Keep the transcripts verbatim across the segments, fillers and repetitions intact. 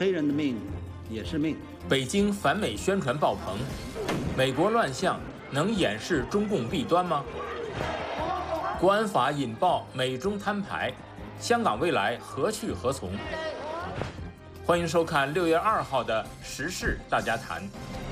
黑人的命也是命。 北京反美宣传爆棚，美国乱象能掩饰中共弊端吗？国安法引爆美中摊牌，香港未来何去何从？欢迎收看六月二号的《时事大家谈》。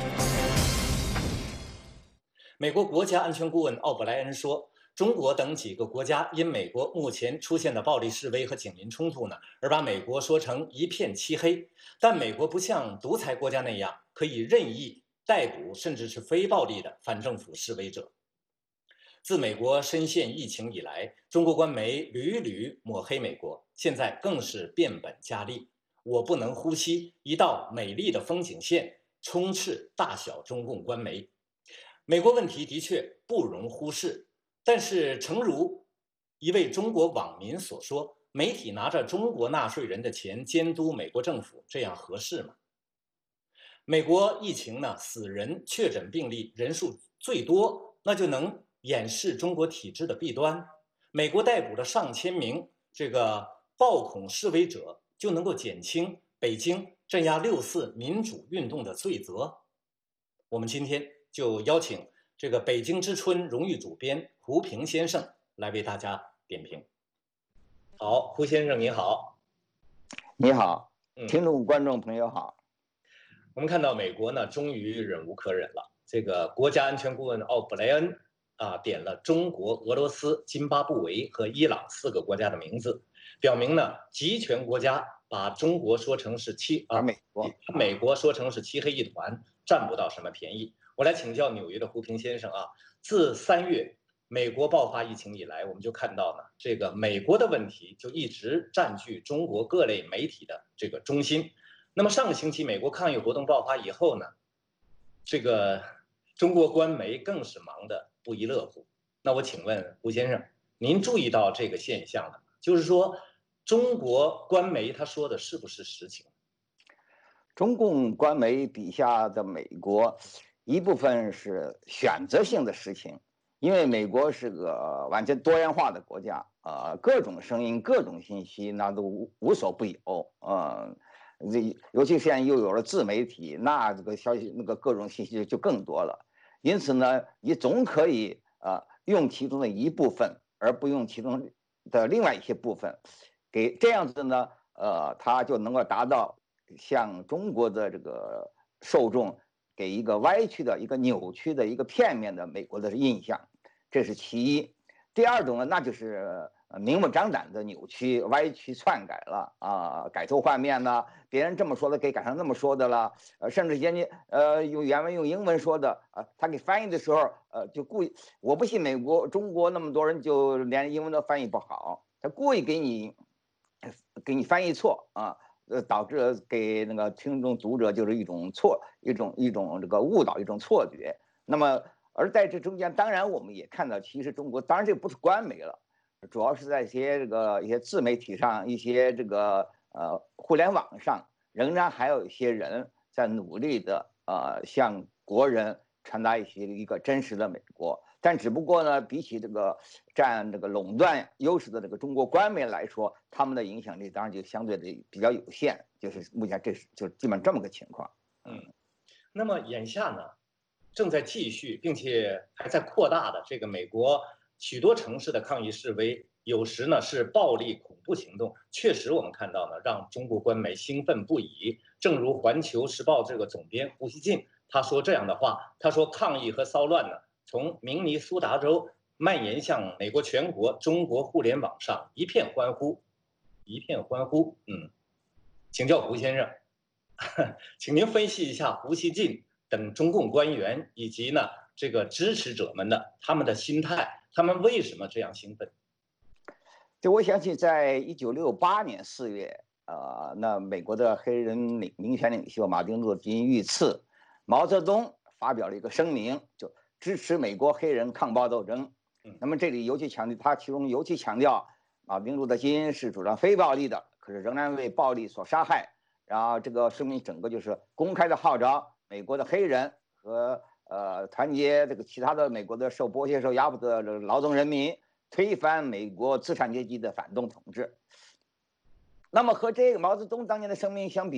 美国国家安全顾问奥布莱恩说，中国等几个国家因美国目前出现的暴力示威和警民冲突呢，而把美国说成一片漆黑。但美国不像独裁国家那样可以任意逮捕甚至是非暴力的反政府示威者。自美国深陷疫情以来，中国官媒屡屡抹黑美国，现在更是变本加厉。我不能呼吸，一道美丽的风景线充斥大小中共官媒。美国问题的确不容忽视，但是诚如一位中国网民所说，媒体拿着中国纳税人的钱监督美国政府，这样合适吗？美国疫情呢，死人确诊病例人数最多，那就能掩饰中国体制的弊端。美国逮捕了上千名这个暴恐示威者，就能够减轻北京镇压六四民主运动的罪责。我们今天就邀请这个北京之春荣誉主编胡平先生来为大家点评。好，胡先生你好。 你好，听众观众朋友好。 嗯、我们看到美国呢，终于忍无可忍了。这个国家安全顾问奥布莱恩啊，点了中国、俄罗斯、津巴布韦和伊朗四个国家的名字，表明呢，集权国家把中国说成是漆啊， 美国美国说成是漆黑一团，占不到什么便宜。我来请教纽约的胡平先生啊，自三月美国爆发疫情以来，我们就看到呢，这个美国的问题就一直占据中国各类媒体的这个中心。那么上个星期美国抗议活动爆发以后呢，这个中国官媒更是忙得不亦乐乎。那我请问胡先生，您注意到这个现象了吗？就是说，中国官媒他说的是不是实情？ 中共官媒底下的美国，一部分是选择性的实情，因为美国是个完全多元化的国家，呃，各种声音、各种信息那都无无所不有，呃，这尤其现在又有了自媒体，那这个消息那个各种信息就更多了。因此呢，你总可以呃用其中的一部分，而不用其中的另外一些部分，给这样子呢，呃，它就能够达到向中国的这个受众给一个歪曲的、一个扭曲的、一个片面的美国的印象，这是其一。第二种呢，那就是明目张胆的扭曲、歪曲、篡改了啊，改头换面呢，别人这么说的给改成那么说的了，呃，甚至人家呃用原文用英文说的啊，他给翻译的时候，呃，就故意，我不信美国中国那么多人就连英文都翻译不好，他故意给你给你翻译错啊。呃，导致给那个听众读者就是一种错，一种一种这个误导，一种错觉。那么，而在这中间，当然我们也看到，其实中国当然这不是官媒了，主要是在一些这个一些自媒体上，一些这个呃互联网上，仍然还有一些人在努力的呃向国人传达一些一个真实的美国。但只不过呢，比起这个占这个垄断优势的这个中国官媒来说，他们的影响力当然就相对的比较有限。就是目前这是就基本这么个情况。 嗯，那么眼下呢，正在继续并且还在扩大的这个美国许多城市的抗议示威，有时呢是暴力恐怖行动，确实我们看到呢，让中国官媒兴奋不已。正如《环球时报》这个总编胡锡进他说这样的话，他说抗议和骚乱呢，从明尼苏达州蔓延向美国全国，中国互联网上一片欢呼，一片欢呼。嗯，请教胡先生，请您分析一下胡锡进等中共官员以及呢这个支持者们的他们的心态，他们为什么这样兴奋？ 就我想起，在一九六八年四月，呃，那美国的黑人领民权领袖马丁路德金遇刺，毛泽东发表了一个声明，就支持美国黑人抗暴斗争。那么这里尤其强调，他其中尤其强调，马丁路德金是主张非暴力的，可是仍然为暴力所杀害。然后这个声明整个就是公开的号召美国的黑人和呃团结这个其他的美国的受剥削、受压迫的劳动人民，推翻美国资产阶级的反动统治。那么和这个毛泽东当年的声明相比，我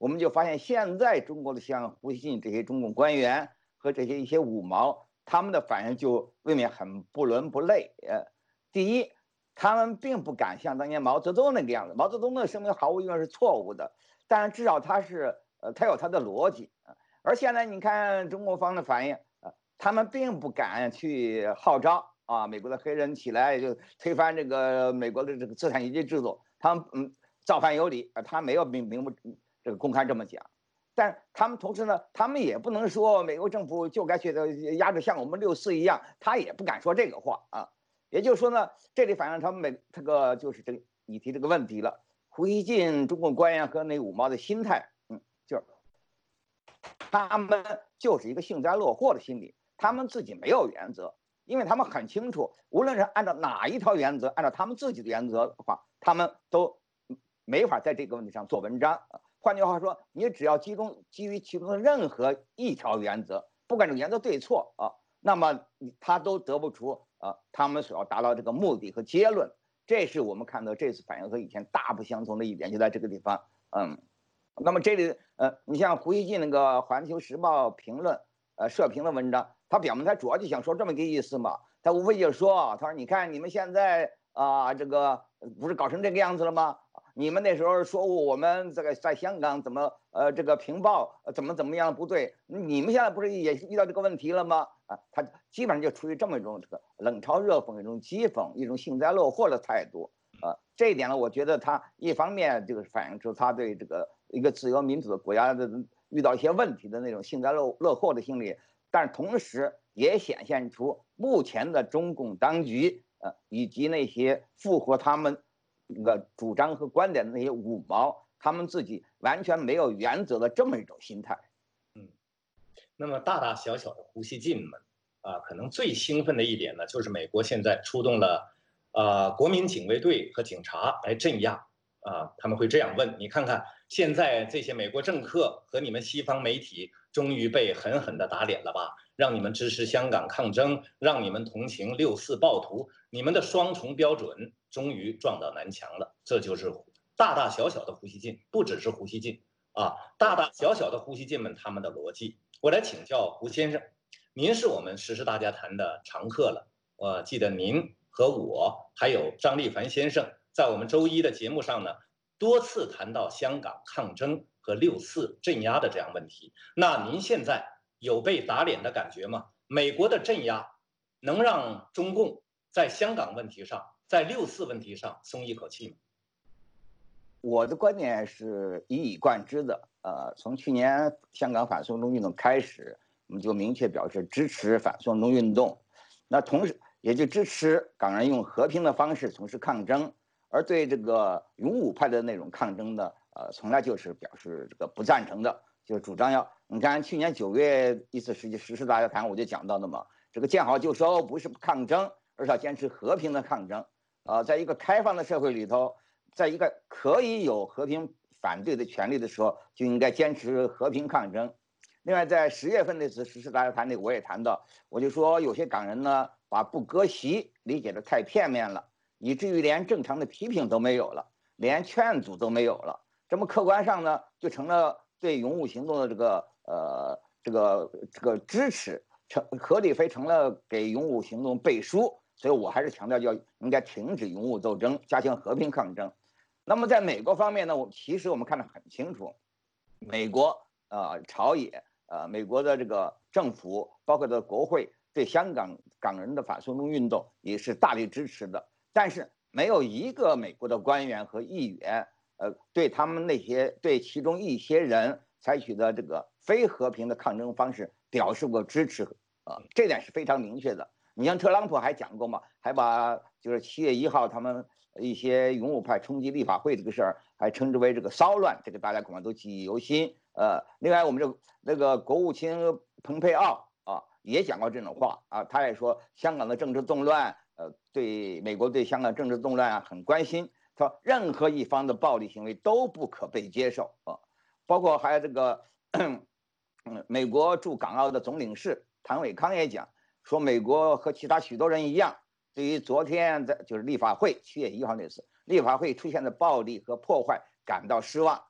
我们就发现现在中国的像胡锡进这些中共官员和这些一些五毛，他们的反应就未免很不伦不类。呃，第一，他们并不敢像当年毛泽东那个样子，毛泽东的声明毫无疑问是错误的，但是至少他是呃他有他的逻辑。而现在你看中国方的反应，呃，他们并不敢去号召啊美国的黑人起来就推翻这个美国的这个资产阶级制度，他们嗯造反有理，他没有明明不这个公开这么讲。但是他们同时呢，他们也不能说美国政府就该去压制像我们六四一样，他也不敢说这个话啊。也就是说呢，这里反映他们每这个就是这个你提这个问题了，胡锡进中共官员和那五毛的心态，嗯，就是他们就是一个幸灾乐祸的心理，他们自己没有原则，因为他们很清楚，无论是按照哪一条原则，按照他们自己的原则的话，他们都没法在这个问题上做文章。换句话说，你只要集中基于其中的任何一条原则，不管这个原则对错啊，那么他都得不出啊他们所要达到这个目的和结论。这是我们看到这次反应和以前大不相同的一点，就在这个地方。嗯，那么这里呃，你像胡锡进那个《环球时报》评论呃社评的文章，他表明他主要就想说这么一个意思嘛，他无非就是说，他说你看你们现在啊、呃、这个不是搞成这个样子了吗？你们那时候说我们这个在香港怎么呃这个评报怎么怎么样不对，你们现在不是也遇到这个问题了吗？啊，他基本上就处于这么一种这个冷嘲热讽、一种讥讽、一种幸灾乐祸的态度。呃，这一点呢，我觉得他一方面就是反映出他对这个一个自由民主的国家的遇到一些问题的那种幸灾乐乐祸的心理，但是同时也显现出目前的中共当局呃以及那些符合他们这个主张和观点的那些五毛，他们自己完全没有原则的这么一种心态。 嗯，那么大大小小的胡锡进们啊，可能最兴奋的一点呢，就是美国现在出动了呃国民警卫队和警察来镇压啊。他们会这样问你，看看现在这些美国政客和你们西方媒体终于被狠狠地打脸了吧？让你们支持香港抗争，让你们同情六四暴徒，你们的双重标准终于撞到南墙了。这就是大大小小的胡锡进，不只是胡锡进啊，大大小小的胡锡进们他们的逻辑。我来请教胡先生，您是我们时事大家谈的常客了。我记得您和我还有张立凡先生在我们周一的节目上呢，多次谈到香港抗争和六四镇压的这样问题。那您现在有被打脸的感觉吗？美国的镇压能让中共在香港问题上，在六四问题上松一口气吗？ 我的观点是一以贯之的。呃，从去年香港反送中运动开始，我们就明确表示支持反送中运动，那同时也就支持港人用和平的方式从事抗争，而对这个勇武派的那种抗争呢，呃，从来就是表示这个不赞成的，就主张要你看去年九月一次实际实施大家谈，我就讲到的嘛，这个见好就收不是抗争，而是要坚持和平的抗争。呃，在一个开放的社会里头，在一个可以有和平反对的权利的时候，就应该坚持和平抗争。另外，在十月份那次实施大家谈里，我也谈到，我就说有些港人呢，把不割席理解的太片面了，以至于连正常的批评都没有了，连劝阻都没有了。这么客观上呢，就成了对勇武行动的这个呃这个这个支持，成何理非成了给勇武行动背书。所以我还是强调要应该停止勇武斗争，加强和平抗争。那么在美国方面呢，我其实我们看得很清楚，美国呃朝野呃美国的这个政府，包括的国会对香港港人的反送中运动也是大力支持的，但是没有一个美国的官员和议员呃对他们那些对其中一些人采取的这个非和平的抗争方式表示过支持啊、呃，这点是非常明确的。你像特朗普还讲过嘛，还把就是七月一号他们一些勇武派冲击立法会这个事儿，还称之为这个骚乱，这个大家恐怕都记忆犹新。呃，另外我们这那个国务卿蓬佩奥啊也讲过这种话啊，他也说香港的政治动乱，呃，对美国对香港政治动乱啊很关心，他说任何一方的暴力行为都不可被接受啊，包括还有这个，嗯，美国驻港澳的总领事谭伟康也讲。说美国和其他许多人一样，对于昨天在就是立法会七月一号那次立法会出现的暴力和破坏感到失望。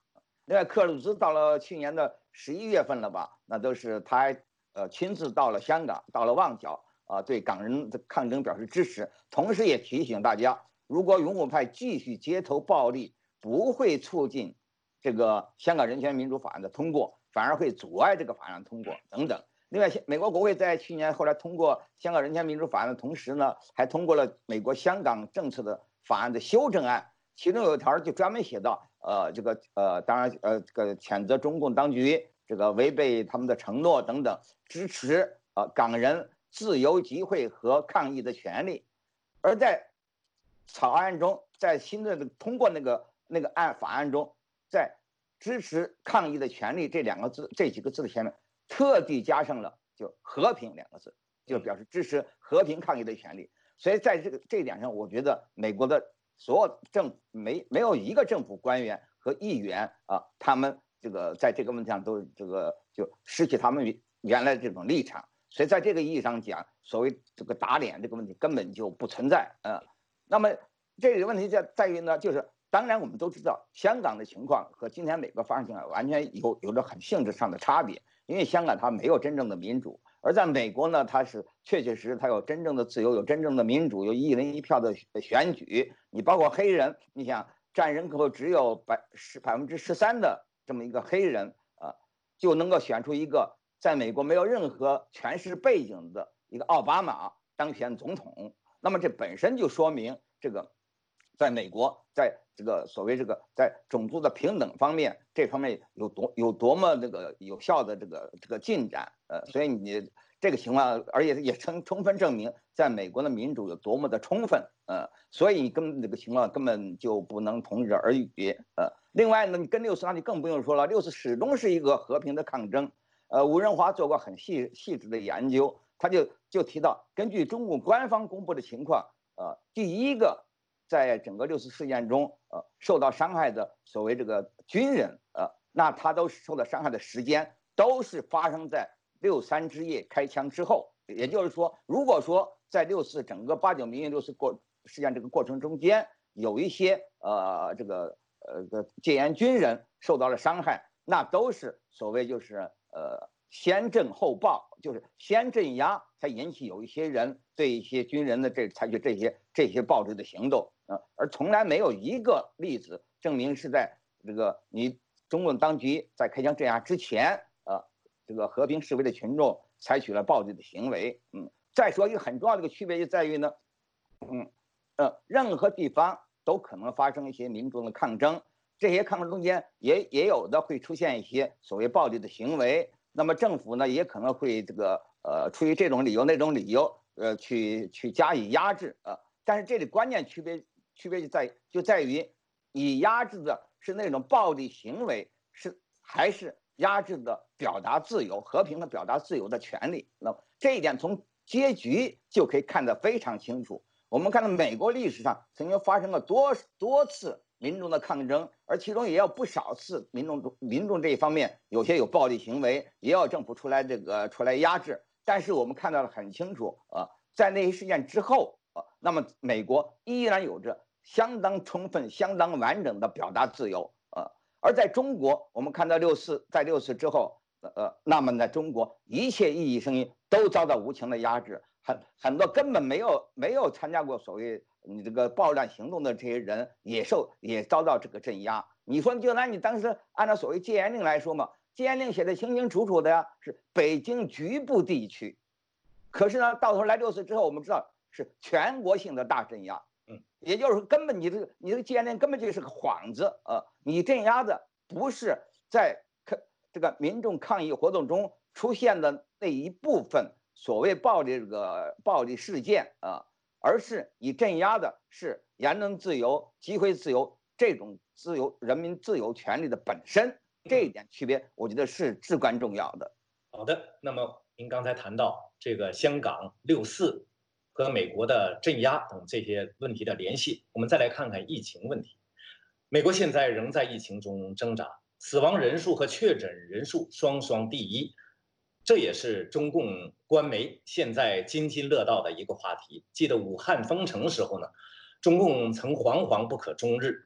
另外，克鲁兹到了去年的十一月份了吧？那都是他还呃亲自到了香港，到了旺角啊、呃，对港人的抗争表示支持，同时也提醒大家，如果勇武派继续街头暴力，不会促进这个香港人权民主法案的通过，反而会阻碍这个法案通过等等。另外，美国国会在去年后来通过香港人权民主法案的同时呢，还通过了美国香港政策的法案的修正案，其中有一条就专门写到。呃，这个呃，当然呃，这个谴责中共当局这个违背他们的承诺等等，支持呃港人自由集会和抗议的权利。而在草案中，在新的通过那个那个案法案中，在支持抗议的权利这两个字这几个字的前面，特地加上了就和平两个字，就表示支持和平抗议的权利。所以在这个这一点上，我觉得美国的。所有政没没有一个政府官员和议员啊，他们这个在这个问题上都这个就失去他们原来这种立场，所以在这个意义上讲，所谓这个打脸这个问题根本就不存在啊。那么这个问题在在于呢，就是当然我们都知道香港的情况和今天美国发生情况完全有有着很性质上的差别，因为香港它没有真正的民主。而在美国呢，它是确确实实它有真正的自由，有真正的民主，有一人一票的选举。你包括黑人，你想占人口只有百十百分之十三的这么一个黑人啊，就能够选出一个在美国没有任何权势背景的一个奥巴马当选总统。那么这本身就说明这个，在美国，在这个所谓这个在种族的平等方面，这方面有多有多么这个有效的这个这个进展。呃，所以你这个情况，而且也充充分证明，在美国的民主有多么的充分。呃，所以你跟这个情况根本就不能同日而语。呃，另外呢，你跟六四那就更不用说了，六四始终是一个和平的抗争。呃，吴仁华做过很细细致的研究，他就就提到，根据中共官方公布的情况，呃，第一个在整个六四事件中，呃，受到伤害的所谓这个军人，呃，那他都受到伤害的时间都是发生在六三之夜开枪之后。也就是说，如果说在六四整个八九民运六四过事件这个过程中间，有一些呃这个呃戒严军人受到了伤害，那都是所谓就是呃先震后暴，就是先镇压，才引起有一些人对一些军人的这采取这些这些暴力的行动啊、呃，而从来没有一个例子证明是在这个你中共当局在开枪镇压之前，呃，这个和平示威的群众采取了暴力的行为。嗯，再说一个很重要的一个区别就在于呢，嗯，呃，任何地方都可能发生一些民众的抗争，这些抗争中间也也有的会出现一些所谓暴力的行为，那么政府呢也可能会这个呃出于这种理由那种理由呃去去加以压制啊、呃，但是这里关键区别区别就在就在于你压制的是那种暴力行为，是还是压制的表达自由、和平的表达自由的权利。那么这一点从结局就可以看得非常清楚。我们看到美国历史上曾经发生了多多次民众的抗争，而其中也有不少次民众民众这一方面有些有暴力行为，也要政府出来这个出来压制。但是我们看到的很清楚啊，在那些事件之后啊，那么美国依然有着相当充分、相当完整的表达自由啊。而在中国，我们看到六四在六四之后，呃，那么在中国一切异议声音都遭到无情的压制。很很多根本没有没有参加过所谓你这个暴乱行动的这些人也受也遭到这个镇压。你说就拿你当时按照所谓戒严令来说嘛，戒严令写的清清楚楚的呀，是北京局部地区。可是呢，到头来六四之后，我们知道是全国性的大镇压。嗯，也就是说，根本你这个你这个戒严令根本就是个幌子啊、呃！你镇压的不是在这个民众抗议活动中出现的那一部分。所谓暴力这个暴力事件啊，而是你镇压的是言论自由、集会自由这种自由、人民自由权利的本身，这一点区别，我觉得是至关重要的。 好的，那么您刚才谈到这个香港六四和美国的镇压等这些问题的联系，我们再来看看疫情问题。美国现在仍在疫情中挣扎，死亡人数和确诊人数双双第一。这也是中共官媒现在津津乐道的一个话题。记得武汉封城时候呢，中共曾惶惶不可终日。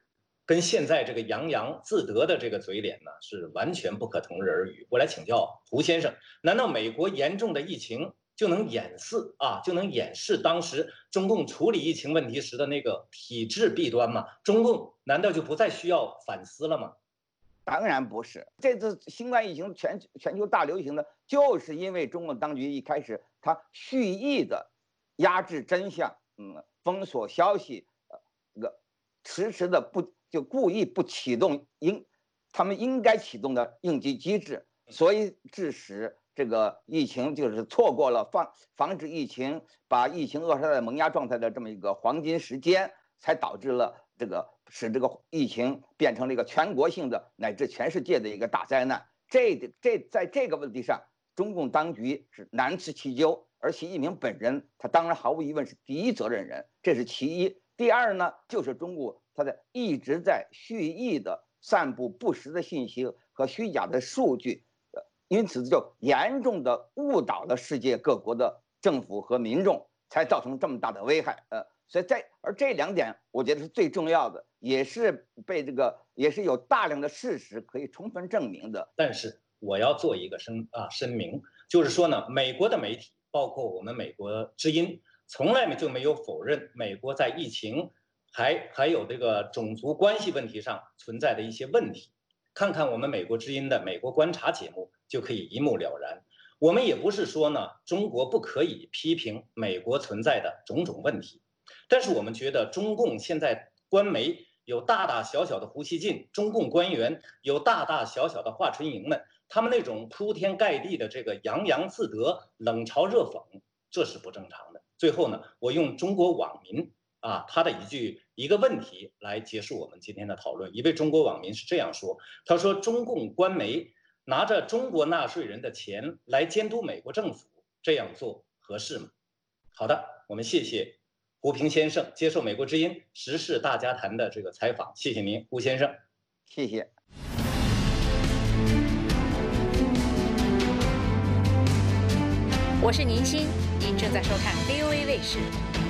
跟现在这个洋洋自得的这个嘴脸呢，是完全不可同日而语。我来请教胡先生，难道美国严重的疫情就能掩饰啊，就能掩饰当时中共处理疫情问题时的那个体制弊端吗？中共难道就不再需要反思了吗？ 当然不是，这次新冠疫情全全球大流行的，就是因为中共当局一开始他蓄意的压制真相，嗯，封锁消息，呃，这个迟迟的不就故意不启动应他们应该启动的应急机制，所以致使这个疫情就是错过了防防止疫情把疫情扼杀在萌芽状态的这么一个黄金时间，才导致了这个使这个疫情变成了一个全国性的乃至全世界的一个大灾难。这这在这个问题上，中共当局是难辞其咎，而习近平本人他当然毫无疑问是第一责任人，这是其一。第二呢，就是中共他在一直在蓄意的散布不实的信息和虚假的数据，呃，因此就严重的误导了世界各国的政府和民众，才造成这么大的危害。呃，所以在而这两点，我觉得是最重要的，也是被这个也是有大量的事实可以充分证明的。 但是我要做一个声啊声明，就是说呢，美国的媒体，包括我们美国之音，从来就没有否认美国在疫情还还有这个种族关系问题上存在的一些问题。看看我们美国之音的美国观察节目就可以一目了然。我们也不是说呢，中国不可以批评美国存在的种种问题，但是我们觉得中共现在官媒有大大小小的胡锡进，中共官员有大大小小的华春莹们，他们那种铺天盖地的这个洋洋自得、冷嘲热讽，这是不正常的。最后呢，我用中国网民啊他的一句一个问题来结束我们今天的讨论。一位中国网民是这样说，他说中共官媒拿着中国纳税人的钱来监督美国政府，这样做合适吗？好的，我们谢谢胡平先生接受美国之音时事大家谈的这个采访，谢谢您，胡先生， 谢谢。 我是宁欣，您正在收看 V O A 卫视。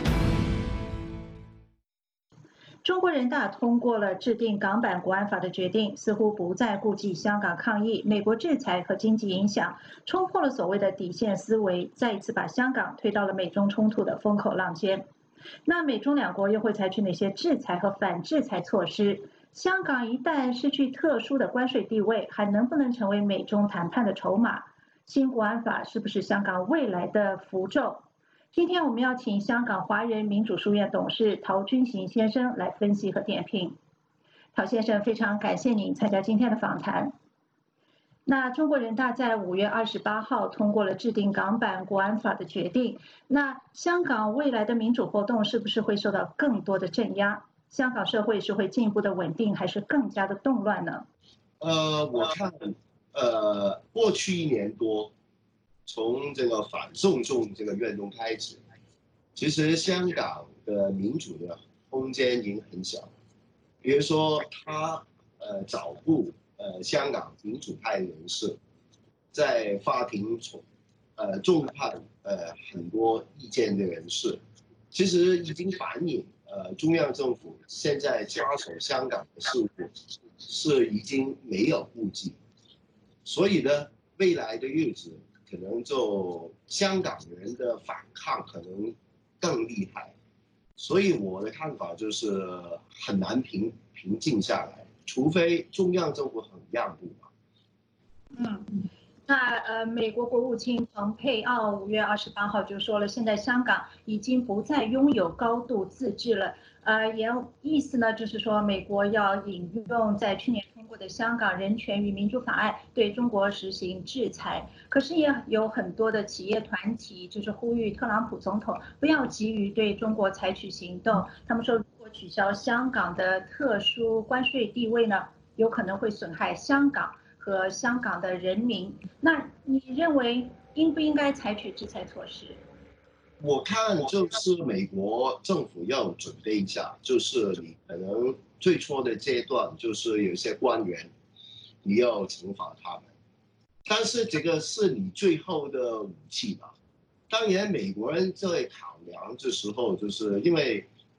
中国人大通过了制定港版国安法的决定，似乎不再顾忌香港抗议、美国制裁和经济影响，冲破了所谓的底线思维，再一次把香港推到了美中冲突的风口浪尖。那美中两国又会采取哪些制裁和反制裁措施？香港一旦失去特殊的关税地位，还能不能成为美中谈判的筹码？新国安法是不是香港未来的符咒？今天我们要请香港华人民主书院董事陶君行先生来分析和点评。陶先生，非常感谢您参加今天的访谈。那中国人大在五月二十八号通过了制定港版国安法的决定，那香港未来的民主活动是不是会受到更多的镇压？香港社会是会进一步的稳定，还是更加的动乱呢？ 呃，我看，呃，过去一年多。从这个反送中这个运动开始，其实香港的民主的空间已经很小。比如说，他呃找捕呃香港民主派人士，在法庭重呃重判呃很多意见的人士，其实已经反映呃中央政府现在抓手香港的事务是已经没有顾忌，所以呢，未来的日子。可能就香港人的反抗可能更厉害，所以我的看法就是很难平平静下来，除非中央政府很让步吧。 嗯，那呃，美国国务卿蓬佩奥五月二十八号就说了，现在香港已经不再拥有高度自治了。呃，也意思呢，就是说美国要引用在去年通过的《香港人权与民主法案》，对中国实行制裁。可是也有很多的企业团体就是呼吁特朗普总统不要急于对中国采取行动。他们说，如果取消香港的特殊关税地位呢，有可能会损害香港和香港的人民。那你认为应不应该采取制裁措施？ 我看就是美国政府要准备一下，就是你可能最初的阶段就是有些官员你要惩罚他们，但是这个是你最后的武器吧。当然美国人在考量的时候，就是因为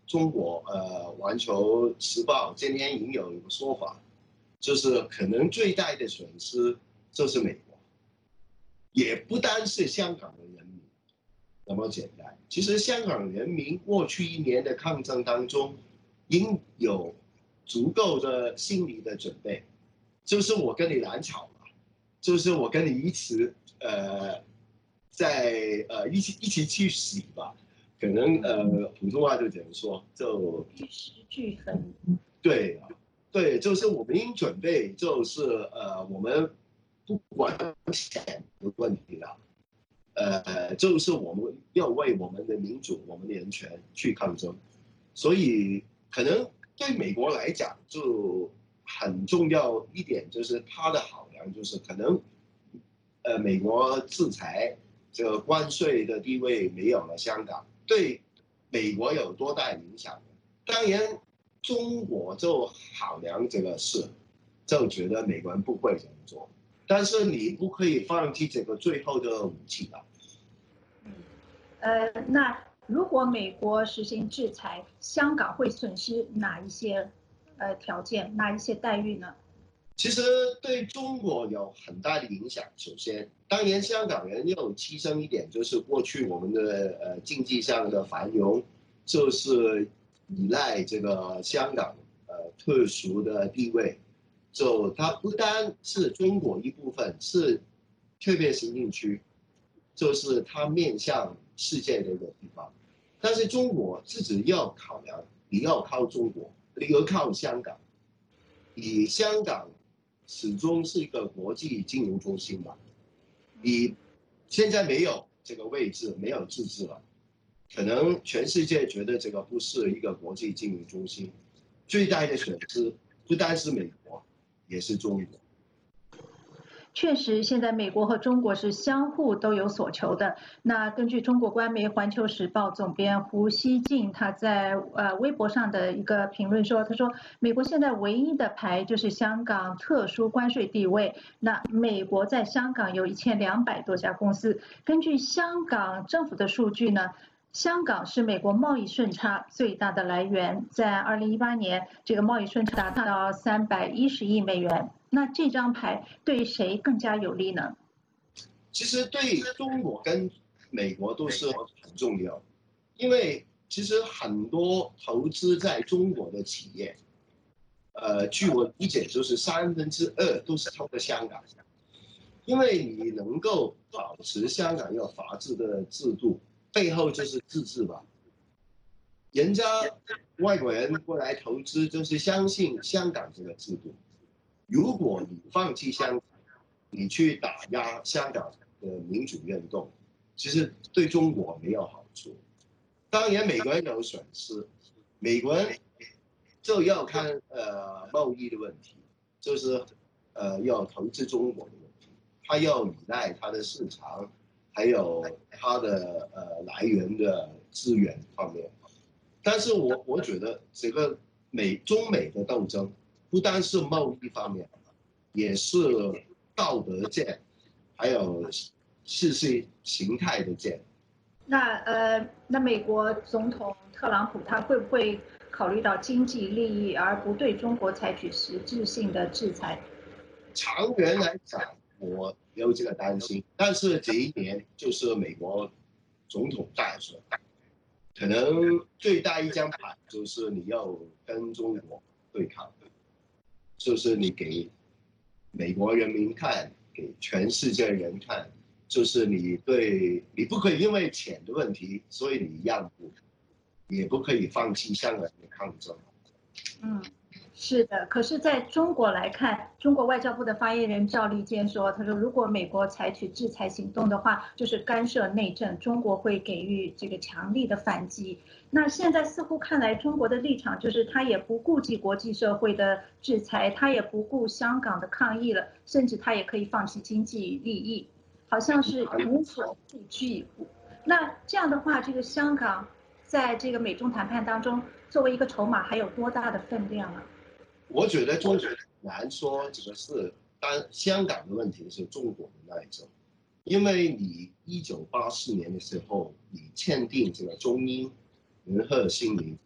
中国呃环球时报今天引有一个说法，就是可能最大的损失就是美国，也不单是香港的人民那么简单。其实香港人民过去一年的抗争当中，应有足够的心理的准备，就是我跟你蓝草嘛，就是我跟你一起呃在呃一起一起去死吧。可能呃普通话就怎么说，就玉石俱焚。 对对，就是我们应准备，就是呃我们不管钱的问题了，呃就是我们要为我们的民主、我们的人权去抗争，所以可能对美国来讲就很重要一点，就是它的考量就是可能呃美国制裁这个关税的地位没有了香港。对美国有多大影响？当然，中国就考量这个事，就觉得美国人不会这么做。但是你不可以放弃这个最后的武器的。 嗯，呃，那如果美国实行制裁，香港会损失哪一些呃条件，哪一些待遇呢？ 其实对中国有很大的影响。首先，当然香港人又牺牲一点，就是过去我们的呃经济上的繁荣，就是依赖这个香港呃特殊的地位，就它不单是中国一部分，是特别行政区，就是它面向世界的一个地方。但是中国自己要考量，你要靠中国，你要靠香港，以香港始终是一个国际金融中心嘛，你现在没有这个位置，没有自治了，可能全世界觉得这个不是一个国际金融中心，最大的损失不单是美国，也是中国。 确实，现在美国和中国是相互都有所求的。那根据中国官媒《环球时报》总编胡锡进他在呃微博上的一个评论说，他说美国现在唯一的牌就是香港特殊关税地位。那美国在香港有一千两百多家公司，根据香港政府的数据呢，香港是美国贸易顺差最大的来源，在二零一八年，这个贸易顺差达到三百一十亿美元。那这张牌对谁更加有利呢？ 其实对中国跟美国都是很重要，因为其实很多投资在中国的企业，呃，据我理解就是三分之二都是透过香港，因为你能够保持香港有法治的制度，背后就是自治吧。人家外国人过来投资，就是相信香港这个制度。如果你放弃香港，你去打压香港的民主运动，其实对中国没有好处。当然，美国人有损失，美国人就要看呃贸易的问题，就是呃要投资中国的问题，他要依赖他的市场，还有他的呃来源的资源方面。但是我我觉得这个美中美的斗争，不单是贸易方面，也是道德战，还有意识形态的战。 那呃，那美国总统特朗普他会不会考虑到经济利益而不对中国采取实质性的制裁？ 长远来讲，我有这个担心。但是这一年就是美国总统大选，可能最大一张牌就是你要跟中国对抗。就是你给美国人民看，给全世界人看，就是你对你不可以因为钱的问题，所以你让步，也不可以放弃香港的抗争。 嗯，是的。可是在中国来看，中国外交部的发言人赵立坚说，他说如果美国采取制裁行动的话，就是干涉内政，中国会给予这个强力的反击。那现在似乎看来，中国的立场就是他也不顾及国际社会的制裁，他也不顾香港的抗议了，甚至他也可以放弃经济利益，好像是无所不惧。那这样的话，这个香港在这个美中谈判当中，作为一个筹码，还有多大的分量啊？ 我觉得中国难说这个是，但香港的问题是中国的那一种，因为你一九八四年的时候，你签订这个中英联合声明，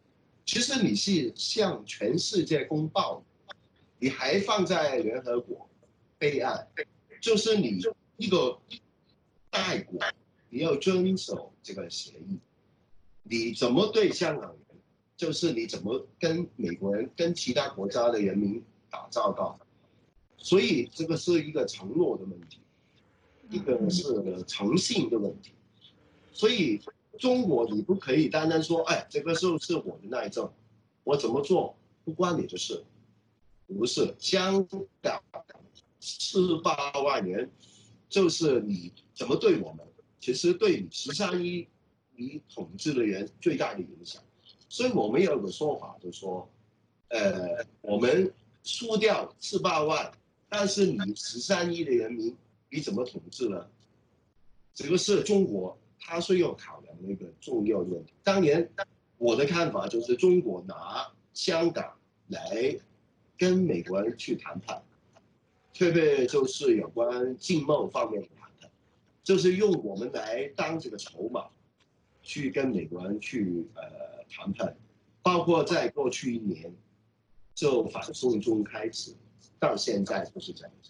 其实你是向全世界公报，你还放在联合国备案，就是你一个大国，你要遵守这个协议。你怎么对香港人，就是你怎么跟美国人、跟其他国家的人民打交道。所以这个是一个承诺的问题，一个是诚信的问题。所以中国你不可以单单说，哎，这个就是我的内政，我怎么做不关你的事。不是，香港四八万人，就是你怎么对我们，其实对你十三亿你统治的人最大的影响。所以我们有个说法，就是说，呃，我们输掉四八万，但是你十三亿的人民，你怎么统治呢？这个是中国它是要考量的一个重要的问题。当年我的看法就是，中国拿香港来跟美国人去谈判，特别就是有关经贸方面的谈判，就是用我们来当这个筹码，去跟美国人去呃谈判，包括在过去一年，就反送中开始，到现在都是这样子。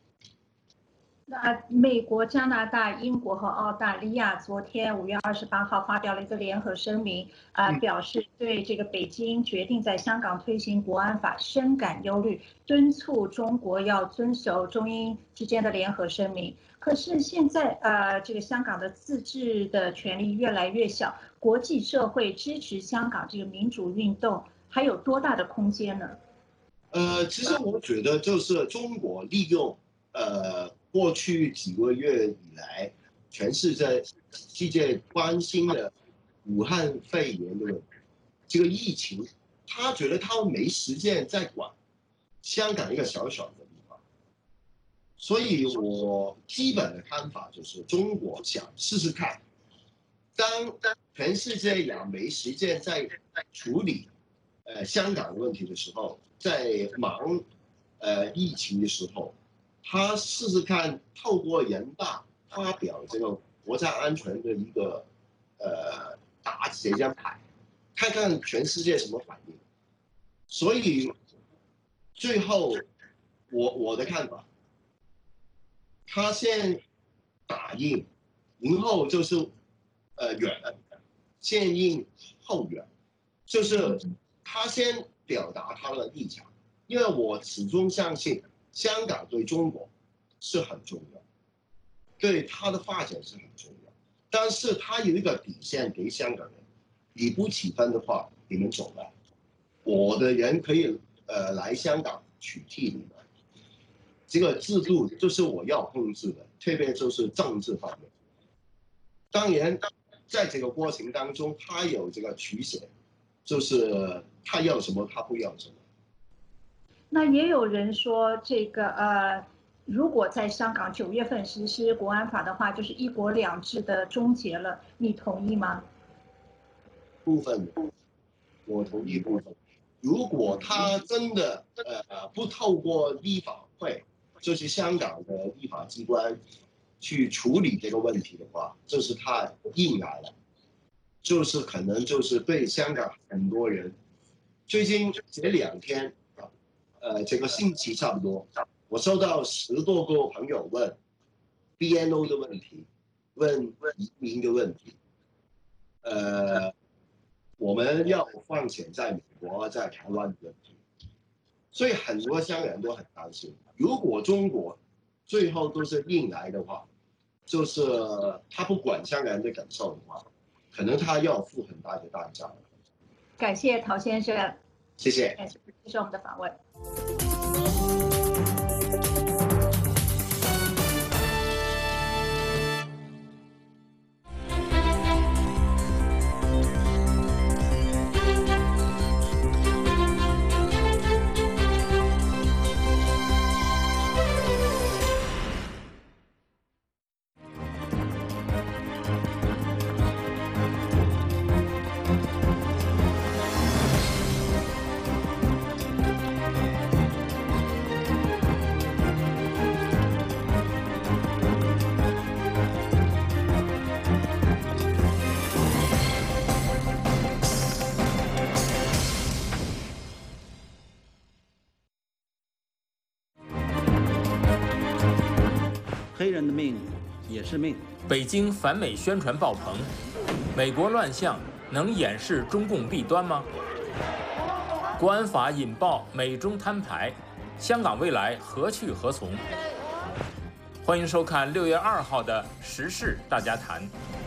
那美国、加拿大、英国和澳大利亚昨天五月二十八号发表了一个联合声明，啊、呃，表示对这个北京决定在香港推行国安法深感忧虑，敦促中国要遵守中英之间的联合声明。可是现在，呃，这个香港的自治的权力越来越小，国际社会支持香港这个民主运动还有多大的空间呢？ 呃，其实我觉得就是中国利用呃。过去几个月以来，全世界世界关心的武汉肺炎的问题，这个疫情，他觉得他没时间再管香港一个小小的地方，所以我基本的看法就是，中国想试试看，当当全世界也没时间在处理呃香港的问题的时候，在忙呃疫情的时候。他试试看，透过人大发表这个国家安全的一个呃打这张牌，看看全世界什么反应。所以最后我我的看法，他先打印，然后就是呃远，先印后远，就是他先表达他的立场，因为我始终相信。香港对中国是很重要，对它的发展是很重要，但是它有一个底线给香港人，你不起分的话，你们走了，我的人可以呃来香港取替你们，这个制度就是我要控制的，特别就是政治方面。当然，在这个过程当中，他有这个取舍，就是他要什么，他不要什么。 那也有人说，这个呃，如果在香港九月份实施国安法的话，就是一国两制的终结了，你同意吗？ 部分，我同意部分。如果他真的呃不透过立法会，就是香港的立法机关去处理这个问题的话，这是他硬来了，就是可能就是对香港很多人，最近这两天。呃，这个星期差不多，我收到十多个朋友问 B N O 的问题，问移民的问题。呃，我们要放钱在美国、在台湾的问题，所以很多香港人都很担心，如果中国最后都是硬来的话，就是他不管香港人的感受的话，可能他要付很大的代价。 感谢陶先生， 谢谢， 感谢接受我们的访问。 黑人的命也是命。 北京反美宣传爆棚，美国乱象能掩饰中共弊端吗？国安法引爆美中摊牌，香港未来何去何从？欢迎收看六月二号的《时事大家谈》。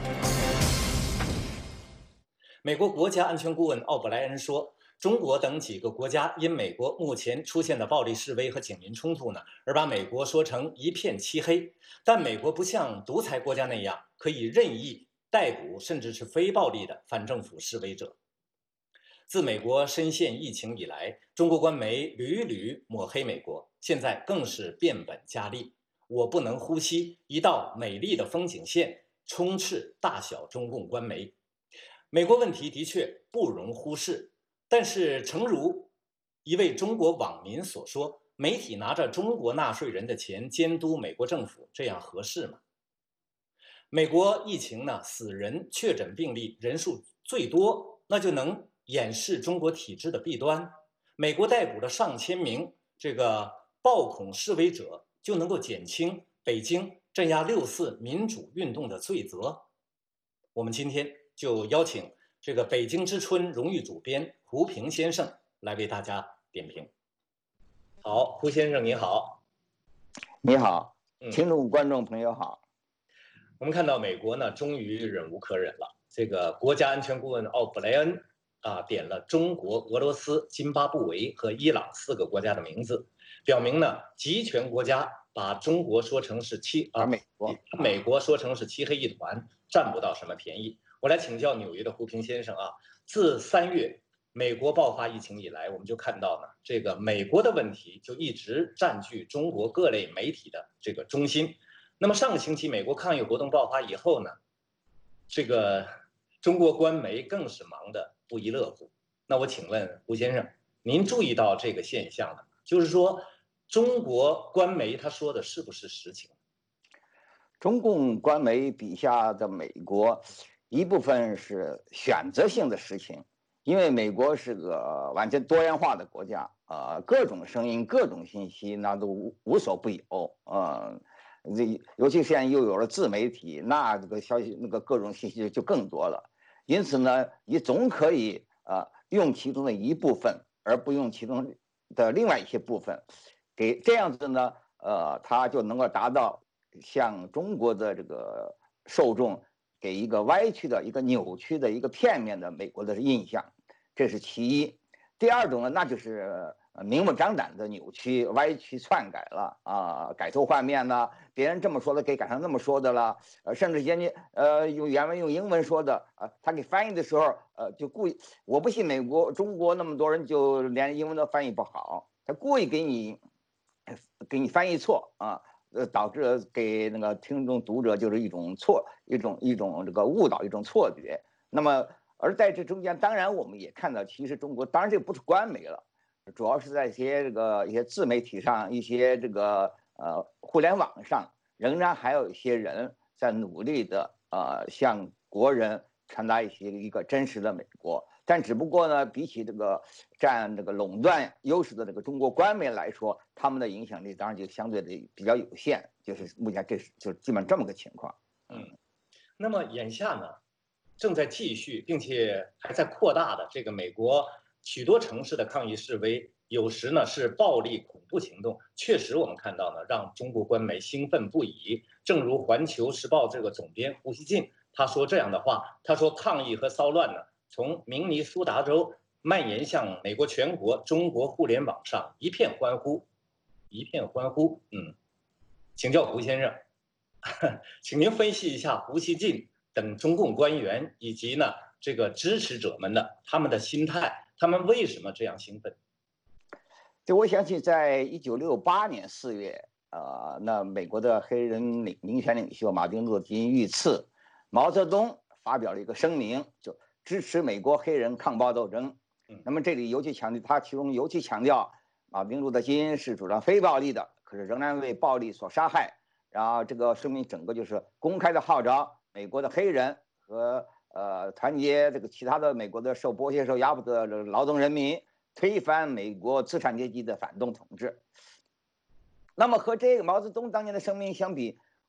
美国国家安全顾问奥布莱恩说，中国等几个国家因美国目前出现的暴力示威和警民冲突呢，而把美国说成一片漆黑。但美国不像独裁国家那样可以任意逮捕甚至是非暴力的反政府示威者。自美国深陷疫情以来，中国官媒屡屡抹黑美国，现在更是变本加厉。我不能呼吸，一道美丽的风景线充斥大小中共官媒。美国问题的确不容忽视，但是诚如一位中国网民所说，媒体拿着中国纳税人的钱监督美国政府，这样合适吗？美国疫情呢，死人确诊病例人数最多，那就能掩饰中国体制的弊端。美国逮捕了上千名这个暴恐示威者，就能够减轻北京镇压六四民主运动的罪责。我们今天就邀请这个北京之春荣誉主编胡平先生来为大家点评。好，胡先生你好。 你好，听众观众朋友好。 嗯、我们看到美国呢，终于忍无可忍了。这个国家安全顾问奥布莱恩啊，点了中国、俄罗斯、津巴布韦和伊朗四个国家的名字，表明呢，集权国家把中国说成是漆啊， 美国美国说成是漆黑一团，占不到什么便宜。我来请教纽约的胡平先生啊，自三月美国爆发疫情以来，我们就看到呢，这个美国的问题就一直占据中国各类媒体的这个中心。那么上个星期美国抗议活动爆发以后呢，这个中国官媒更是忙得不亦乐乎。那我请问胡先生，您注意到这个现象了？就是说，中国官媒他说的是不是实情？ 中共官媒笔下的美国，一部分是选择性的实情，因为美国是个完全多元化的国家，呃，各种声音、各种信息那都无无所不有，呃，这尤其现在又有了自媒体，那这个消息那个各种信息就更多了。因此呢，你总可以呃用其中的一部分，而不用其中的另外一些部分，给这样子呢，呃，它就能够达到向中国的这个受众给一个歪曲的、一个扭曲的、一个片面的美国的印象，这是其一。第二种呢，那就是明目张胆的扭曲、歪曲、篡改了啊，改头换面呢，别人这么说的给改成那么说的了，呃，甚至人家呃用原文用英文说的啊，他给翻译的时候呃就故意，我不信美国中国那么多人就连英文都翻译不好，他故意给你给你翻译错啊。呃，导致给那个听众读者就是一种错，一种一种这个误导，一种错觉。那么，而在这中间，当然我们也看到，其实中国当然这不是官媒了，主要是在一些这个一些自媒体上，一些这个呃互联网上，仍然还有一些人在努力的呃向国人传达一些一个真实的美国。但只不过呢，比起这个占这个垄断优势的这个中国官媒来说，他们的影响力当然就相对的比较有限。就是目前这是就基本这么个情况。 嗯，那么眼下呢，正在继续并且还在扩大的这个美国许多城市的抗议示威，有时呢是暴力恐怖行动，确实我们看到呢，让中国官媒兴奋不已。正如《环球时报》这个总编胡锡进他说这样的话，他说抗议和骚乱呢，从明尼苏达州蔓延向美国全国，中国互联网上一片欢呼，一片欢呼。嗯，请教胡先生，请您分析一下胡锡进等中共官员以及呢这个支持者们的他们的心态，他们为什么这样兴奋？ 就我想起，在一九六八年四月，呃，那美国的黑人领民权领袖马丁路德金遇刺，毛泽东发表了一个声明，就支持美国黑人抗暴斗争。那么这里尤其强调，他其中尤其强调，马丁路德金是主张非暴力的，可是仍然为暴力所杀害。然后这个声明整个就是公开的号召美国的黑人和呃团结这个其他的美国的受剥削、受压迫的劳动人民，推翻美国资产阶级的反动统治。那么和这个毛泽东当年的声明相比，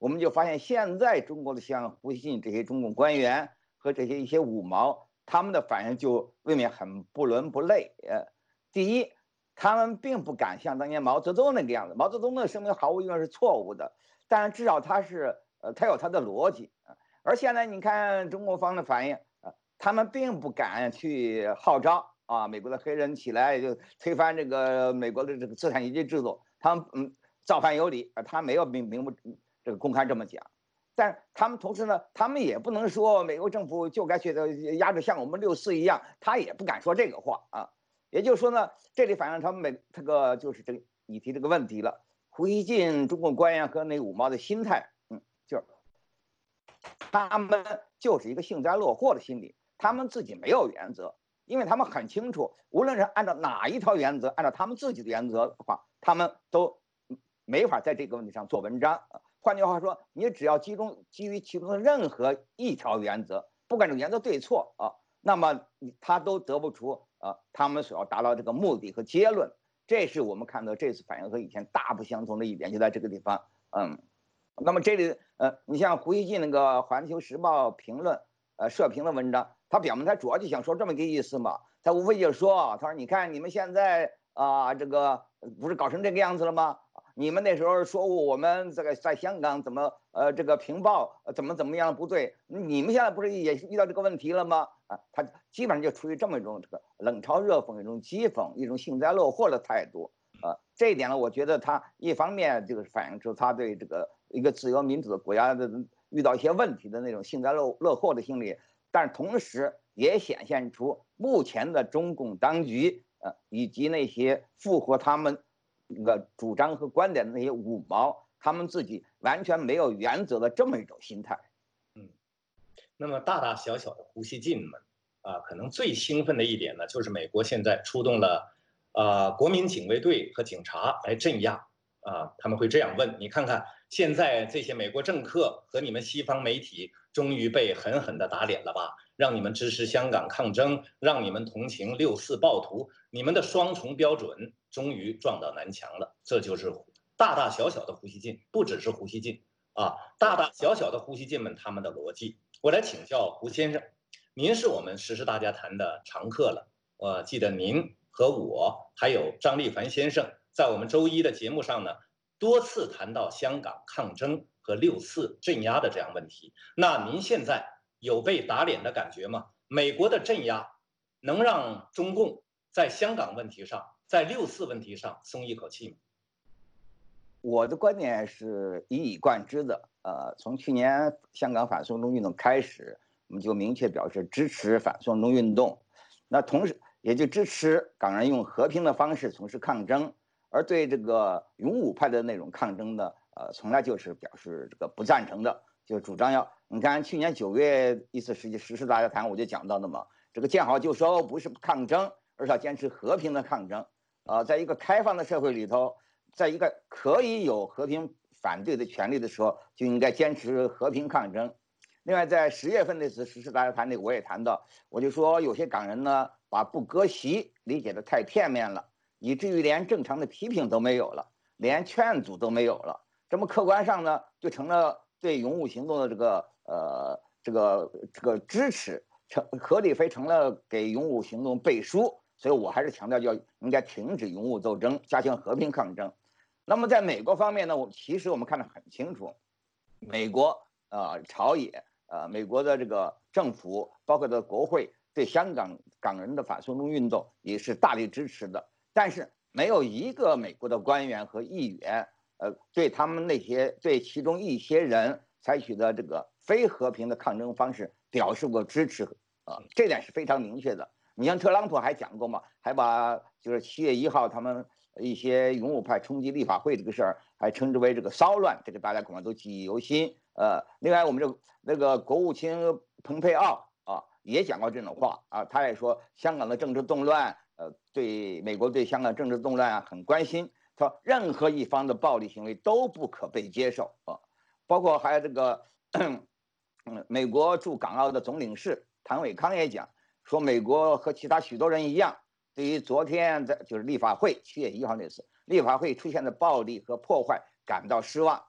我们就发现现在中国的像胡锡进这些中共官员和这些一些五毛，他们的反应就未免很不伦不类。呃，第一，他们并不敢像当年毛泽东那个样子，毛泽东的声明毫无疑问是错误的，但是至少他是呃他有他的逻辑。而现在你看中国方的反应，呃，他们并不敢去号召啊美国的黑人起来就推翻这个美国的这个资产阶级制度，他们嗯造反有理，他没有明明这个公开这么讲。但是他们同时呢，他们也不能说美国政府就该去压制像我们六四一样，他也不敢说这个话啊。也就是说呢，这里反映他们每这个就是这个你提这个问题了，胡锡进中共官员和那五毛的心态，嗯，就是他们就是一个幸灾乐祸的心理，他们自己没有原则，因为他们很清楚，无论是按照哪一条原则，按照他们自己的原则的话，他们都没法在这个问题上做文章。换句话说，你只要集中基于其中的任何一条原则，不管这个原则对错啊，那么他都得不出啊他们所要达到这个目的和结论。这是我们看到这次反应和以前大不相同的一点，就在这个地方。嗯，那么这里呃，你像胡锡进那个《环球时报》评论呃社评的文章，他表明他主要就想说这么一个意思嘛，他无非就是说，他说你看你们现在啊、呃、这个不是搞成这个样子了吗？你们那时候说我们这个在香港怎么呃这个评报怎么怎么样不对，你们现在不是也遇到这个问题了吗？啊，他基本上就处于这么一种这个冷嘲热讽、一种讥讽、一种幸灾乐祸的态度。呃，这一点呢，我觉得他一方面就是反映出他对这个一个自由民主的国家的遇到一些问题的那种幸灾乐乐祸的心理，但是同时也显现出目前的中共当局呃以及那些符合他们那个主张和观点的那些五毛，他们自己完全没有原则的这么一种心态。 嗯，那么大大小小的胡锡进们啊，可能最兴奋的一点呢，就是美国现在出动了呃国民警卫队和警察来镇压啊。他们会这样问你，看看现在这些美国政客和你们西方媒体终于被狠狠地打脸了吧？让你们支持香港抗争，让你们同情六四暴徒，你们的双重标准终于撞到南墙了。这就是大大小小的胡锡进，不只是胡锡进啊，大大小小的胡锡进们他们的逻辑。我来请教胡先生，您是我们时事大家谈的常客了。我记得您和我还有张立凡先生在我们周一的节目上呢，多次谈到香港抗争和六四镇压的这样问题。那您现在有被打脸的感觉吗？美国的镇压能让中共在香港问题上，在六四问题上松一口气吗？ 我的观点是一以贯之的。呃，从去年香港反送中运动开始，我们就明确表示支持反送中运动，那同时也就支持港人用和平的方式从事抗争，而对这个勇武派的那种抗争呢，呃，从来就是表示这个不赞成的，就主张要，你看去年九月一次世界时事大家谈，我就讲到的嘛，这个见好就收不是抗争，而是要坚持和平的抗争。啊、呃，在一个开放的社会里头，在一个可以有和平反对的权利的时候，就应该坚持和平抗争。另外，在十月份那次时事大家谈里，我也谈到，我就说有些港人呢，把不割席理解的太片面了，以至于连正常的批评都没有了，连劝阻都没有了。这么客观上呢，就成了对勇武行动的这个呃这个这个支持，成何理非成了给勇武行动背书。所以我还是强调要应该停止勇武斗争，加强和平抗争。那么在美国方面呢，我其实我们看得很清楚，美国呃朝野呃美国的这个政府，包括的国会对香港港人的反送中运动也是大力支持的，但是没有一个美国的官员和议员呃对他们那些对其中一些人采取的这个非和平的抗争方式表示过支持啊、呃，这点是非常明确的。你像特朗普还讲过嘛，还把就是七月一号他们一些勇武派冲击立法会这个事儿，还称之为这个骚乱，这个大家恐怕都记忆犹新。呃，另外我们这那个国务卿蓬佩奥啊也讲过这种话啊，他也说香港的政治动乱，呃，对美国对香港政治动乱啊很关心，他说任何一方的暴力行为都不可被接受啊，包括还有这个，嗯，美国驻港澳的总领事谭伟康也讲。说美国和其他许多人一样，对于昨天在就是立法会七月一号那次立法会出现的暴力和破坏感到失望。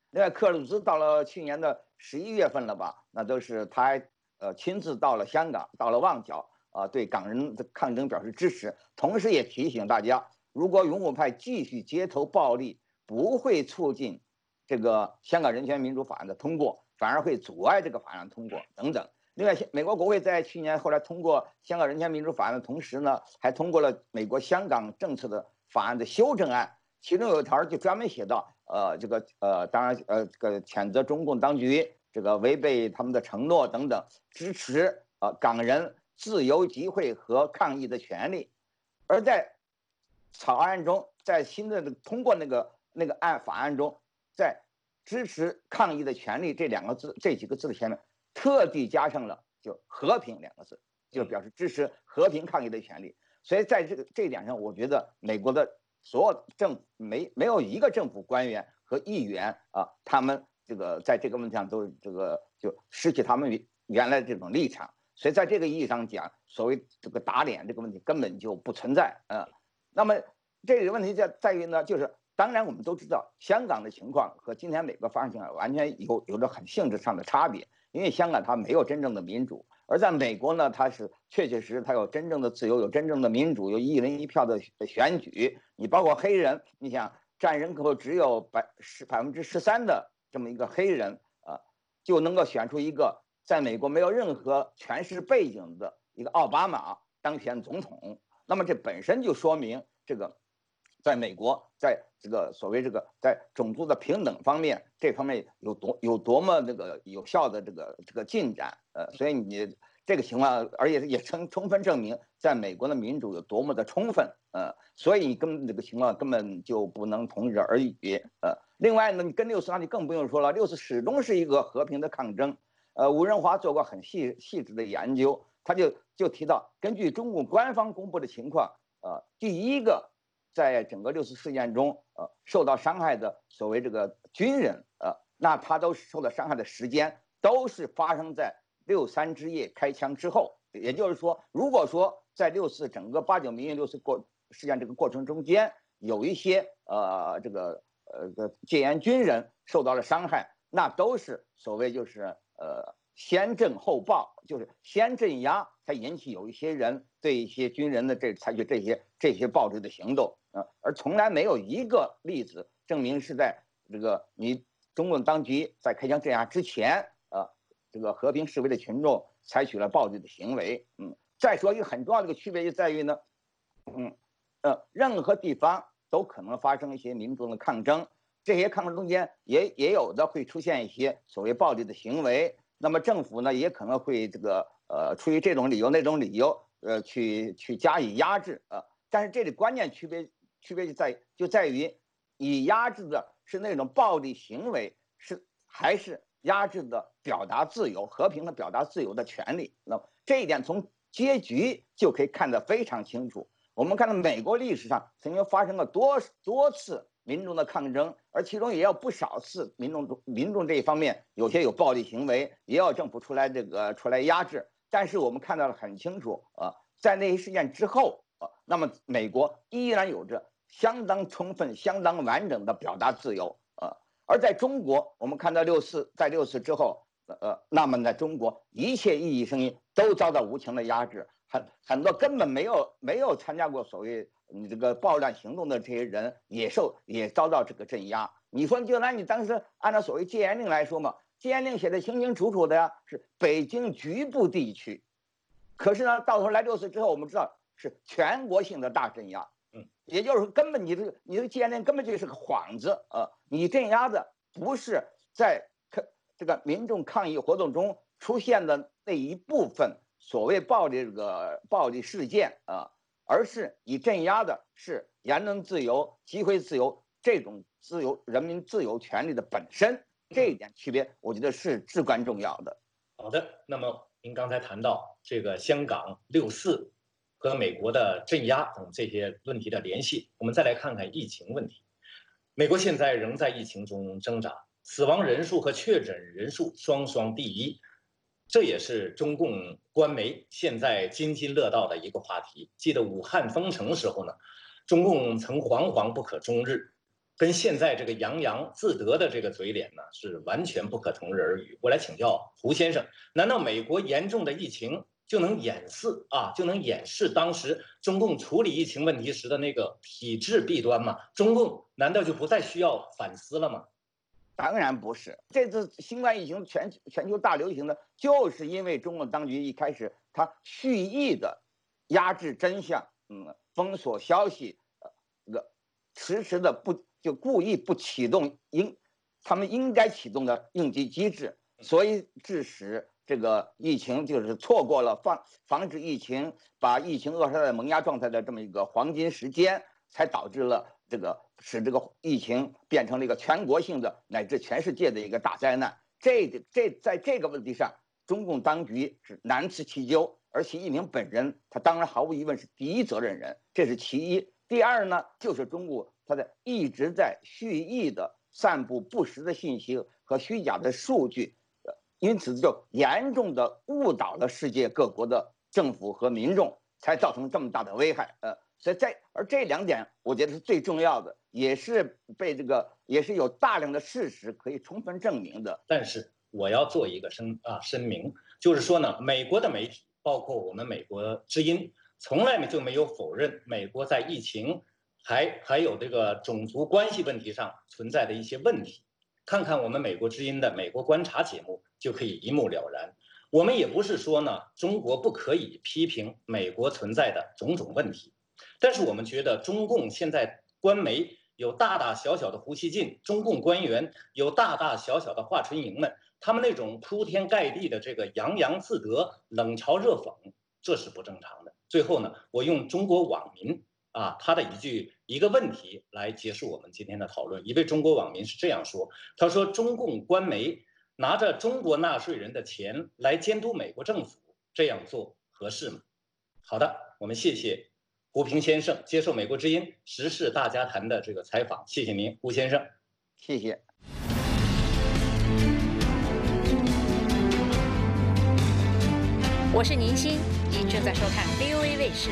另外，克鲁兹到了去年的十一月份了吧？那都是他还呃亲自到了香港，到了旺角啊、呃，对港人的抗争表示支持，同时也提醒大家，如果勇武派继续街头暴力，不会促进这个香港人权民主法案的通过，反而会阻碍这个法案通过等等。另外，美国国会在去年后来通过香港人权民主法案的同时呢，还通过了美国香港政策的法案的修正案，其中有一条就专门写到。呃，这个呃，当然呃，这个谴责中共当局这个违背他们的承诺等等，支持呃港人自由集会和抗议的权利。而在草案中，在新的通过那个那个案法案中，在支持抗议的权利这两个字这几个字的前面，特地加上了就和平两个字，就表示支持和平抗议的权利。所以在这个这一点上，我觉得美国的。所有政府没没有一个政府官员和议员啊，他们这个在这个问题上都这个就失去他们原来的这种立场，所以在这个意义上讲，所谓这个打脸这个问题根本就不存在啊。那么这个问题在在于呢，就是当然我们都知道香港的情况和今天美国发生情况完全有有着很性质上的差别，因为香港它没有真正的民主。而在美国呢，它是确确实实它有真正的自由，有真正的民主，有一人一票的选举。你包括黑人，你想占人口只有百十百分之十三的这么一个黑人啊、呃，就能够选出一个在美国没有任何权势背景的一个奥巴马当选总统。那么这本身就说明这个，在美国，在这个所谓这个在种族的平等方面，这方面有多有多么这个有效的这个这个进展。呃，所以你这个情况，而且也充充分证明，在美国的民主有多么的充分。呃，所以根这个情况根本就不能同日而语。呃，另外呢，你跟六四那就更不用说了，六四始终是一个和平的抗争。呃，吴仁华做过很细细致的研究，他就就提到，根据中共官方公布的情况，呃，第一个在整个六四事件中，呃，受到伤害的所谓这个军人，呃，那他都受到伤害的时间都是发生在六三之夜开枪之后。也就是说，如果说在六四整个八九民运六四过事件这个过程中间，有一些呃这个呃个戒严军人受到了伤害，那都是所谓就是呃先震后暴，就是先镇压，才引起有一些人对一些军人的这采取这些这些暴力的行动啊、呃，而从来没有一个例子证明是在这个你中共当局在开枪镇压之前，呃，这个和平示威的群众采取了暴力的行为。嗯，再说一个很重要的一个区别就在于呢，嗯，呃，任何地方都可能发生一些民众的抗争，这些抗争中间也也有的会出现一些所谓暴力的行为。那么政府呢，也可能会这个呃，出于这种理由那种理由，呃，去去加以压制啊、呃。但是这里关键区别区别就在就在于，你压制的是那种暴力行为，是还是压制的表达自由、和平的表达自由的权利。那么这一点从结局就可以看得非常清楚。我们看到美国历史上曾经发生过多多次民众的抗争，而其中也有不少次民众民众这一方面有些有暴力行为，也要政府出来这个出来压制。但是我们看到了很清楚啊，在那些事件之后啊，那么美国依然有着相当充分、相当完整的表达自由啊。而在中国，我们看到六四在六四之后，呃，那么在中国一切异议声音都遭到无情的压制，很很多根本没有没有参加过所谓你这个暴乱行动的这些人也受也遭到这个镇压。你说就拿你当时按照所谓戒严令来说嘛，戒严令写的清清楚楚的呀，是北京局部地区。可是呢，到头来六四之后，我们知道是全国性的大镇压。嗯，也就是说，根本你这个你这个戒严令根本就是个幌子啊、呃！你镇压的不是在这个民众抗议活动中出现的那一部分所谓暴力这个暴力事件啊，而是你镇压的是言论自由、集会自由这种自由、人民自由权利的本身。这一点区别，我觉得是至关重要的。 好的，那么您刚才谈到这个香港六四和美国的镇压等这些问题的联系，我们再来看看疫情问题。美国现在仍在疫情中挣扎，死亡人数和确诊人数双双第一，这也是中共官媒现在津津乐道的一个话题。记得武汉封城时候呢，中共曾惶惶不可终日， 跟现在这个洋洋自得的这个嘴脸呢，是完全不可同日而语。我来请教胡先生，难道美国严重的疫情就能掩饰啊，就能掩饰当时中共处理疫情问题时的那个体制弊端吗？中共难道就不再需要反思了吗？ 当然不是，这次新冠疫情全全球大流行的，就是因为中共当局一开始他蓄意的压制真相，嗯，封锁消息，呃，这个迟迟的不就故意不启动应他们应该启动的应急机制，所以致使这个疫情就是错过了防防止疫情把疫情扼杀在萌芽状态的这么一个黄金时间，才导致了这个使这个疫情变成了一个全国性的乃至全世界的一个大灾难。这这在这个问题上，中共当局是难辞其咎，而习近平本人他当然毫无疑问是第一责任人，这是其一。第二呢，就是中共他在一直在蓄意的散布不实的信息和虚假的数据，呃，因此就严重的误导了世界各国的政府和民众，才造成这么大的危害。呃，所以在而这两点，我觉得是最重要的，也是被这个也是有大量的事实可以充分证明的。 但是我要做一个声啊声明，就是说呢，美国的媒体，包括我们美国之音，从来就没有否认美国在疫情还还有这个种族关系问题上存在的一些问题。看看我们美国之音的美国观察节目就可以一目了然。我们也不是说呢中国不可以批评美国存在的种种问题，但是我们觉得中共现在官媒有大大小小的胡锡进，中共官员有大大小小的华春莹们，他们那种铺天盖地的这个洋洋自得、冷嘲热讽，这是不正常的。最后呢，我用中国网民啊他的一句一个问题来结束我们今天的讨论。一位中国网民是这样说，他说中共官媒拿着中国纳税人的钱来监督美国政府，这样做合适吗？好的，我们谢谢胡平先生接受美国之音时事大家谈的这个采访，谢谢您，胡先生， 谢谢。 我是宁欣，您正在收看 V O A 卫视。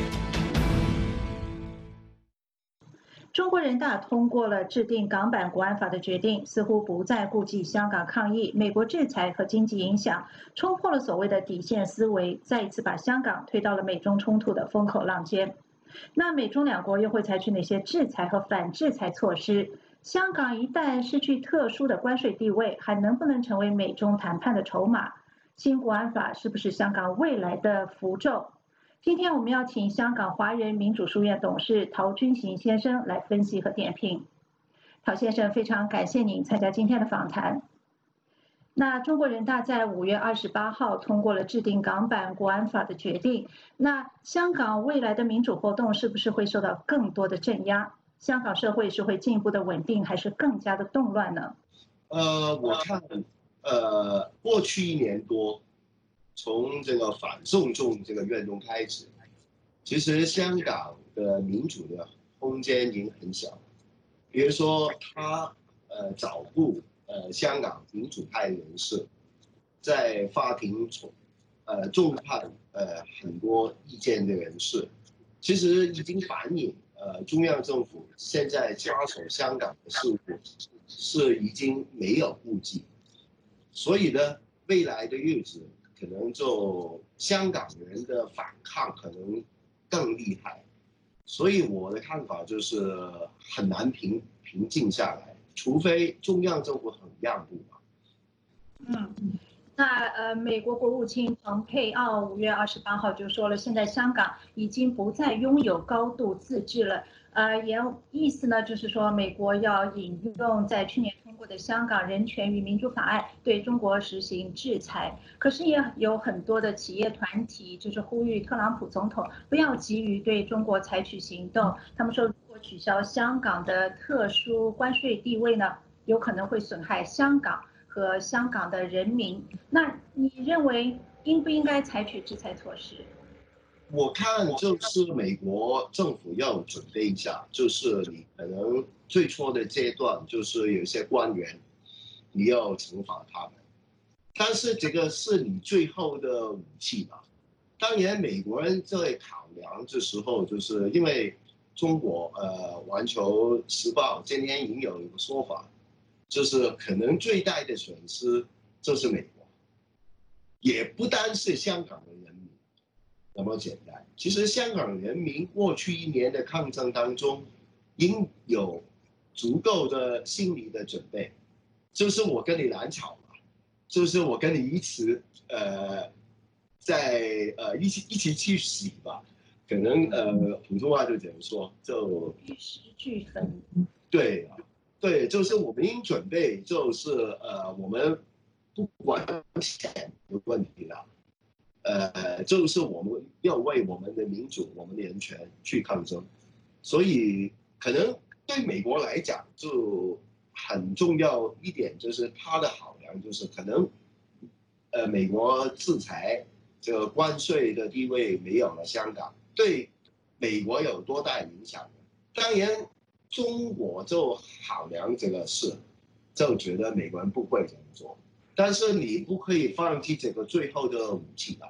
中国人大通过了制定港版国安法的决定，似乎不再顾及香港抗议、美国制裁和经济影响，冲破了所谓的底线思维，再一次把香港推到了美中冲突的风口浪尖。那美中两国又会采取哪些制裁和反制裁措施？香港一旦失去特殊的关税地位，还能不能成为美中谈判的筹码？新国安法是不是香港未来的符咒？今天我们要请香港华人民主书院董事陶君行先生来分析和点评。陶先生，非常感谢您参加今天的访谈。那中国人大在五月二十八号通过了制定港版国安法的决定，那香港未来的民主活动是不是会受到更多的镇压？香港社会是会进一步的稳定，还是更加的动乱呢？ 呃，我看，呃，过去一年多，从这个反送中这个运动开始，其实香港的民主的空间已经很小。比如说，他呃找雇呃香港民主派人士，在法庭重呃重判呃很多意见的人士，其实已经反映呃中央政府现在插手香港的事务是已经没有顾忌，所以呢，未来的日子可能就香港人的反抗可能更厉害。所以我的看法就是很难平平静下来，除非中央政府很让步吧。 嗯，那呃，美国国务卿蓬佩奥五月二十八号就说了，现在香港已经不再拥有高度自治了。呃，也意思呢，就是说美国要引用在去年通过的《香港人权与民主法案》，对中国实行制裁。可是也有很多的企业团体就是呼吁特朗普总统不要急于对中国采取行动。他们说，如果取消香港的特殊关税地位呢，有可能会损害香港和香港的人民。那你认为应不应该采取制裁措施？ 我看就是美国政府要准备一下，就是你可能最初的阶段就是有些官员你要惩罚他们，但是这个是你最后的武器吧。当然美国人在考量的时候，就是因为中国呃《环球时报》今天已经有一个说法，就是可能最大的损失就是美国，也不单是香港的人民那么简单。其实香港人民过去一年的抗争当中，应有足够的心理的准备，就是我跟你蓝草嘛，就是我跟你一起呃，在呃一起一起去洗吧。可能呃普通话就怎么说，就玉石俱焚。 对啊，对，就是我们应准备，就是呃我们不管钱的问题了，呃就是我们要为我们的民主、我们的人权去抗争，所以可能对美国来讲就很重要一点，就是它的考量就是可能呃美国制裁这个关税的地位没有了香港。对美国有多大影响？当然，中国就考量这个事，就觉得美国人不会这么做。但是你不可以放弃这个最后的武器吧？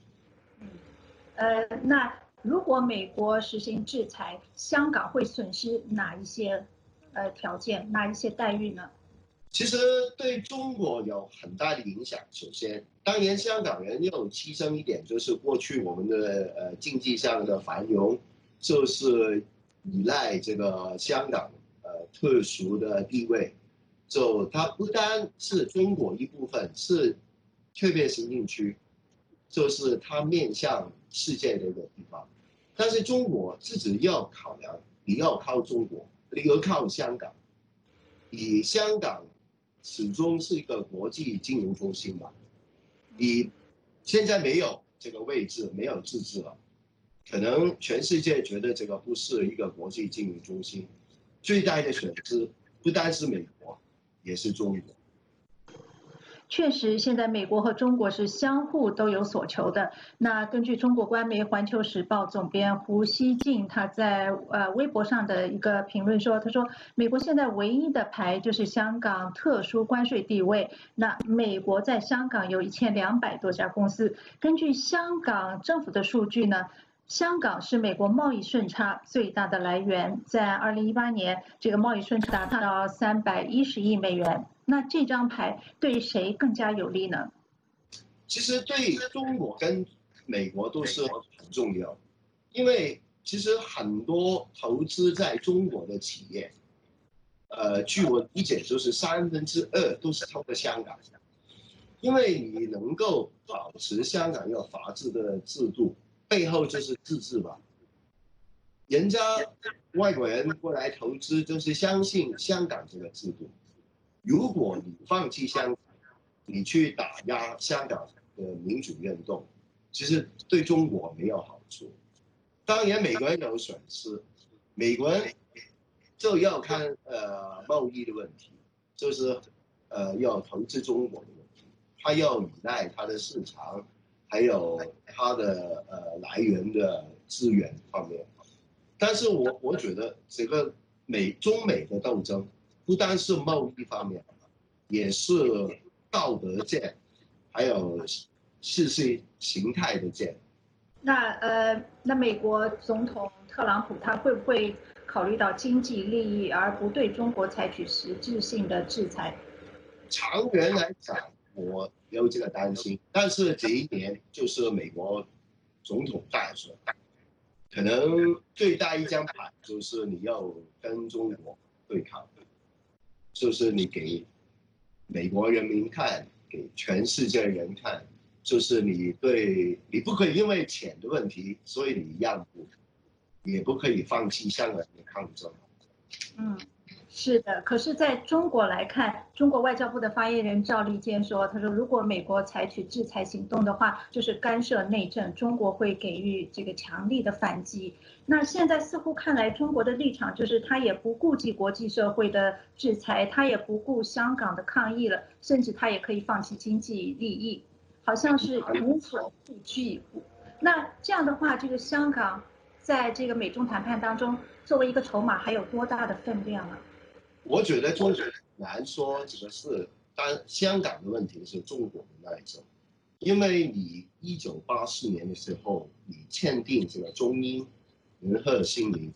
呃，那如果美国实行制裁，香港会损失哪一些呃条件，哪一些待遇呢？ 其实对中国有很大的影响。首先，当然香港人又牺牲一点，就是过去我们的呃经济上的繁荣，就是依赖这个香港呃特殊的地位，就它不单是中国一部分，是特别行政区，就是它面向世界的一个地方。但是中国自己要考量，你要靠中国，你要靠香港，以香港始终是一个国际金融中心嘛，你现在没有这个位置，没有自治了，可能全世界觉得这个不是一个国际金融中心，最大的损失不单是美国，也是中国。 确实，现在美国和中国是相互都有所求的。那根据中国官媒《环球时报》总编胡锡进他在呃微博上的一个评论说，他说美国现在唯一的牌就是香港特殊关税地位。那美国在香港有一千两百多家公司。根据香港政府的数据呢，香港是美国贸易顺差最大的来源，在二零一八年，这个贸易顺差达到三百一十亿美元。那这张牌对谁更加有利呢？ 其实对中国跟美国都是很重要，因为其实很多投资在中国的企业，呃，据我理解就是三分之二都是透过香港，因为你能够保持香港有法治的制度，背后就是自治吧。人家外国人过来投资，就是相信香港这个制度。如果你放弃香港，你去打压香港的民主运动，其实对中国没有好处。当然，美国人有损失，美国人就要看呃贸易的问题，就是呃要投资中国的问题，他要依赖他的市场，还有他的呃来源的资源方面。但是我我觉得这个美中美的斗争，不单是贸易方面，也是道德战，还有意识形态的战。 那呃，那美国总统特朗普他会不会考虑到经济利益而不对中国采取实质性的制裁？ 长远来讲，我有这个担心。但是这一年就是美国总统大选，可能最大一张牌就是你要跟中国对抗。就是你给美国人民看，给全世界人看，就是你对你不可以因为钱的问题，所以你让步，也不可以放弃香港的抗争。 嗯，是的。可是在中国来看，中国外交部的发言人赵立坚说，他说如果美国采取制裁行动的话，就是干涉内政，中国会给予这个强力的反击。那现在似乎看来，中国的立场就是他也不顾及国际社会的制裁，他也不顾香港的抗议了，甚至他也可以放弃经济利益，好像是无所不惧。那这样的话，这个香港在这个美中谈判当中，作为一个筹码，还有多大的分量啊？ 我觉得中国难说这个事，但香港的问题是中国的那一种，因为你一九八四年的时候，你签订这个中英联合声明，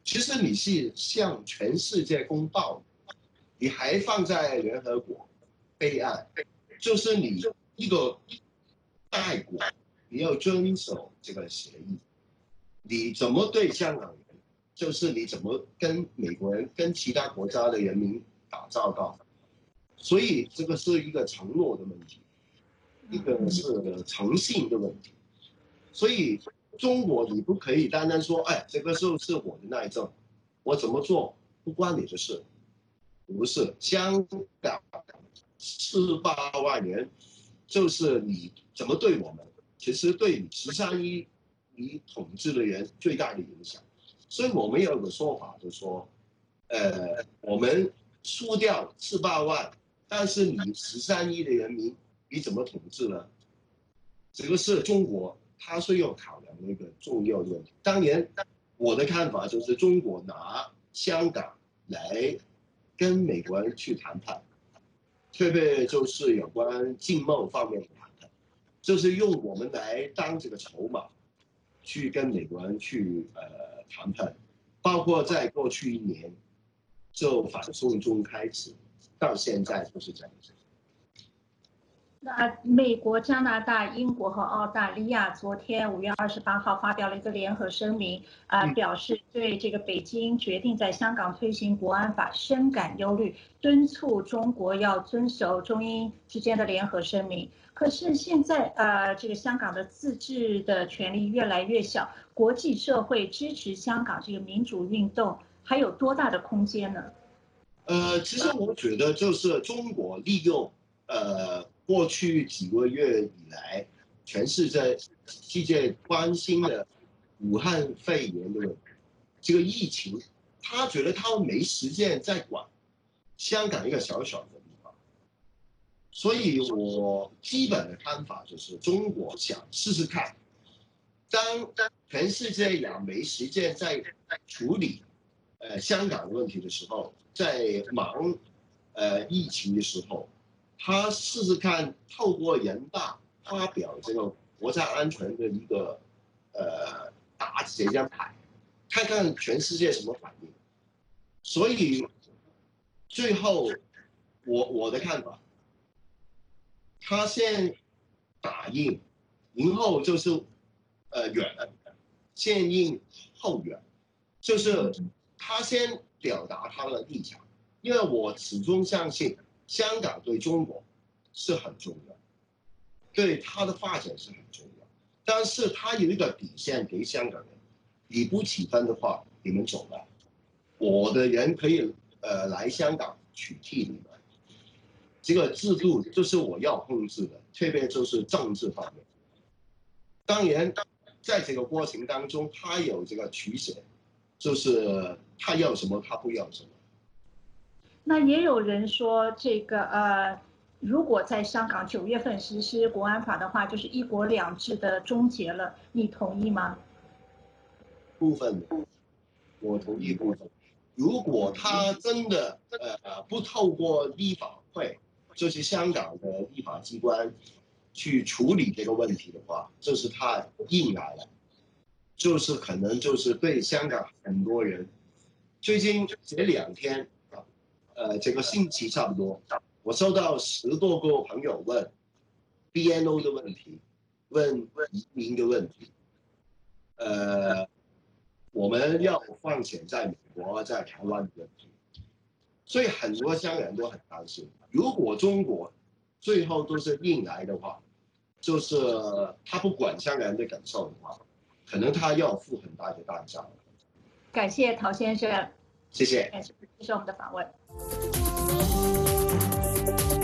其实你是向全世界公报，你还放在联合国备案，就是你一个大国，你要遵守这个协议。你怎么对香港人，就是你怎么跟美国人、跟其他国家的人民打交道。所以这个是一个承诺的问题，一个是诚信的问题。所以中国你不可以单单说，哎，这个就是我的内政，我怎么做不关你的事。不是，香港四八万人，就是你怎么对我们，其实对你十三亿你统治的人最大的影响。所以我们有个说法，就是说，呃，我们输掉四八万，但是你十三亿的人民，你怎么统治呢？这个是中国它是要考量的一个重要的问题。当年我的看法就是，中国拿香港来跟美国人去谈判，特别就是有关经贸方面的谈判，就是用我们来当这个筹码，去跟美国人去呃谈判，包括在过去一年，就反送中开始，到现在都是这样子。 那美国、加拿大、英国和澳大利亚昨天五月二十八号发表了一个联合声明，啊、呃，表示对这个北京决定在香港推行国安法深感忧虑，敦促中国要遵守中英之间的联合声明。可是现在，呃，这个香港的自治的权利越来越小，国际社会支持香港这个民主运动还有多大的空间呢？ 呃，其实我觉得就是中国利用呃。过去几个月以来，全世界世界关心的武汉肺炎的问题，这个疫情，他觉得他没时间再管香港一个小小的地方，所以我基本的看法就是，中国想试试看，当全世界也没时间在处理呃香港的问题的时候，在忙呃疫情的时候。他试试看，透过人大发表这个国家安全的一个呃打这张牌，看看全世界什么反应。所以最后我我的看法，他先打赢，赢后就是呃远，先赢后远，就是他先表达他的立场，因为我始终相信。香港对中国是很重要，对它的发展是很重要，但是它有一个底线给香港人，你不起分的话，你们走了，我的人可以呃来香港取替你们，这个制度就是我要控制的，特别就是政治方面。当然，在这个过程当中，他有这个取舍，就是他要什么，他不要什么。 那也有人说，这个呃，如果在香港九月份实施国安法的话，就是一国两制的终结了，你同意吗？ 部分，我同意部分。如果他真的呃不透过立法会，就是香港的立法机关去处理这个问题的话，就是他硬来了，就是可能就是对香港很多人，最近这两天。呃，这个星期差不多，我收到十多个朋友问 B N O 的问题，问移民的问题，呃，我们要放钱在美国、在台湾的问题，所以很多香港人都很担心，如果中国最后都是硬来的话，就是他不管香港人的感受的话，可能他要付很大的代价。 感谢陶先生。 谢谢， 感谢接受我们的访问。